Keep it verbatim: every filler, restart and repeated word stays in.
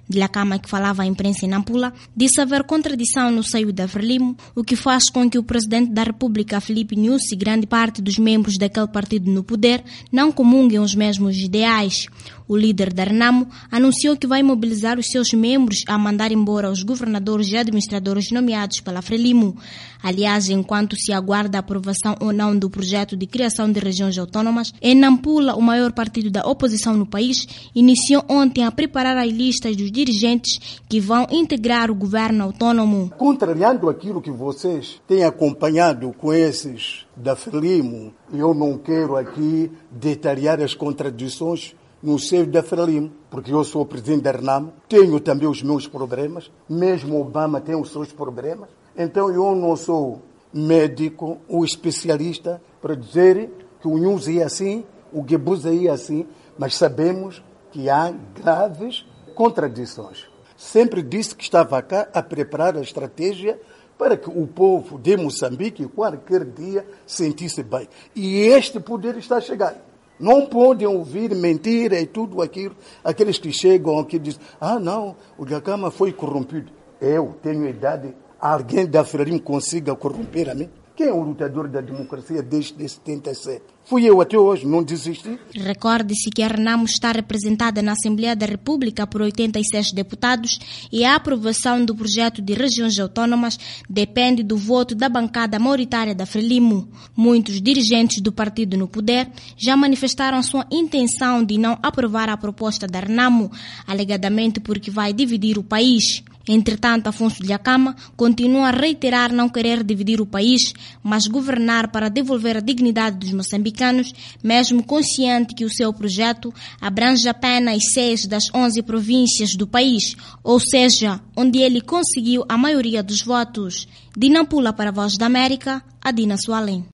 de Lacama, que falava à imprensa em Nampula, disse haver contradição no seio da Frelimo, o que faz com que o presidente da República, Filipe Nyusi, e grande parte dos membros daquele partido no poder não comunguem os mesmos ideais. O líder da Renamo anunciou que vai mobilizar os seus membros a mandar embora os governadores e administradores nomeados pela Frelimo. Aliás, enquanto se aguarda a aprovação ou não do projeto de criação de regiões autónomas, em Nampula, o maior partido da oposição no país, iniciou ontem a preparar as listas dos dirigentes que vão integrar o governo autônomo. Contrariando aquilo que vocês têm acompanhado com esses da Frelimo, eu não quero aqui detalhar as contradições no seio da Frelimo, porque eu sou o presidente da Renamo, tenho também os meus problemas, mesmo Obama tem os seus problemas, então eu não sou médico ou especialista para dizer que o Nyusi é assim, o Gebuza é assim, mas sabemos que há graves contradições. Sempre disse que estava cá a preparar a estratégia para que o povo de Moçambique, qualquer dia, sentisse bem. E este poder está chegando. Não podem ouvir mentira e tudo aquilo. Aqueles que chegam aqui e dizem, ah não, o Lacama foi corrompido. Eu tenho idade, alguém da Frelimo consiga corromper a mim? Quem é o lutador da democracia desde setenta e sete? Fui eu até hoje, não desisti. Recorde-se que a Renamo está representada na Assembleia da República por oitenta e seis deputados e a aprovação do projeto de regiões autónomas depende do voto da bancada maioritária da Frelimo. Muitos dirigentes do partido no poder já manifestaram sua intenção de não aprovar a proposta da Renamo, alegadamente porque vai dividir o país. Entretanto, Afonso de Lacama continua a reiterar não querer dividir o país, mas governar para devolver a dignidade dos moçambicanos, mesmo consciente que o seu projeto abrange apenas seis das onze províncias do país, ou seja, onde ele conseguiu a maioria dos votos. De Nampula para a Voz da América, Adina Sualem.